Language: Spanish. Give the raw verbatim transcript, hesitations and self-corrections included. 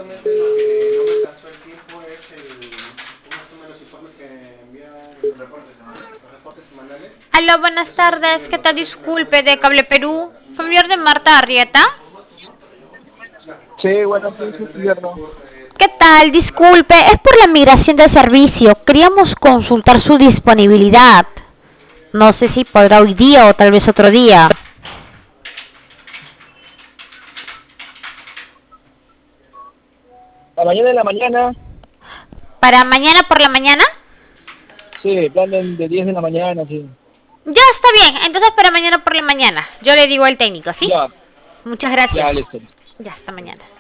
justamente lo que no me alcanzó el tiempo es el, ¿cómo se llaman los informes que envían los reportes semanales? Los reportes semanales. Aló, buenas tardes. ¿Qué tal? Disculpe, de Cable Perú. Familiar de Marta Arrieta. Sí, bueno, sí, sí, cierto. ¿Qué tal? Disculpe, es por la migración de servicio. Queríamos consultar su disponibilidad. No sé si podrá hoy día o tal vez otro día. A mañana en la mañana, ¿Para mañana por la mañana? sí, plan de, de diez de la mañana, sí. Ya está bien, entonces para mañana por la mañana. Yo le digo al técnico, ¿sí? Ya, Muchas ya, gracias. listo. Ya, hasta mañana.